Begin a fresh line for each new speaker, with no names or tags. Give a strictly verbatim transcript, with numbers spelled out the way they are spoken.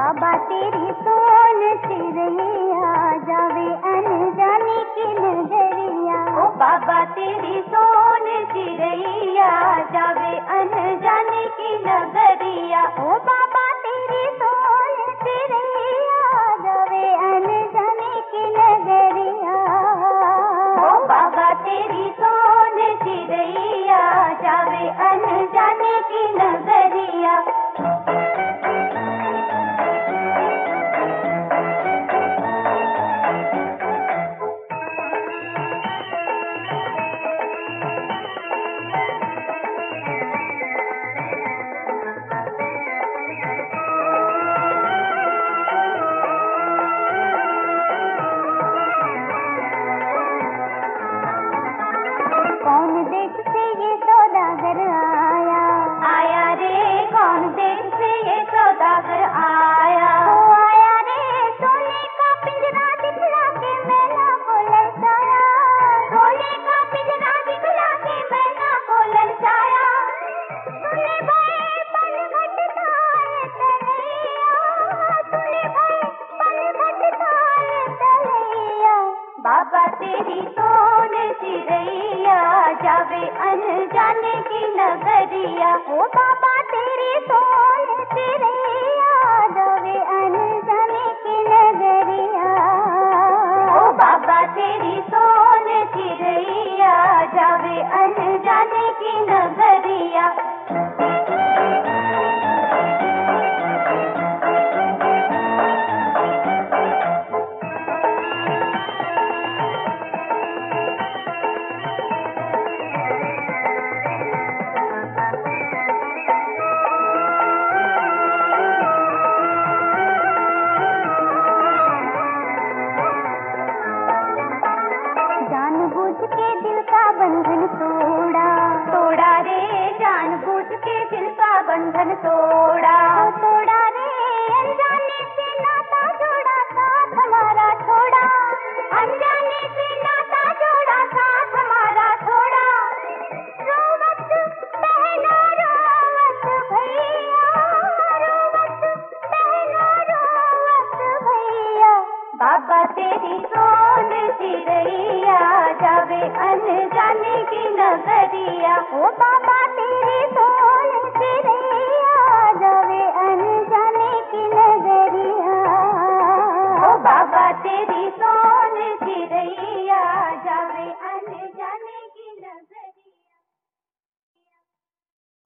बाबा तेरी सोन चिरैया जावे अनजाने की नगरिया।
ओ बाबा तेरी सोन चिरैया जावे अनजाने की नगरिया।
ओ बाबा तेरी सोन चिरैया जावे अनजाने की नगरिया।
ओ बाबा तेरी सोन चिरैया जावे अनजाने की नगरिया।
कौन देश से ये सौदागर आया,
आया रे कौन देश से ये सौदागर आया।
ओ आया रे सोने का पिंजरा दिखला के मैना को ललचाया।
सोने का पिंजरा दिखला के मैना को ललचाया।
सुने भय पनघट ताल तलैया, सुने भय पनघट ताल तलैया।
बाबा तेरी सोन चिरैया जावे अनजाने की नगरिया।
ओ बाबा तेरी सोन चिरैया जावे अनजाने की नगरिया।
ओ बाबा तेरी सोन चिरैया जावे अनजाने की नगरिया।
जानबूझ के दिल का बंधन तोड़ा,
तोड़ा रे जानबूझ के दिल का बंधन तोड़ा।
ओ तोड़ा रे अनजाने से नाता जोड़ा, साथ हमारा छोड़ा।
अनजाने से नाता जोड़ा साथ हमारा छोड़ा।
रोवत बहना रोवत भैया, रोवत बहना रोवत भैया।
बाबा तेरी सोन चिरैया जावे अनजाने की नगरिया।
ओ बाबा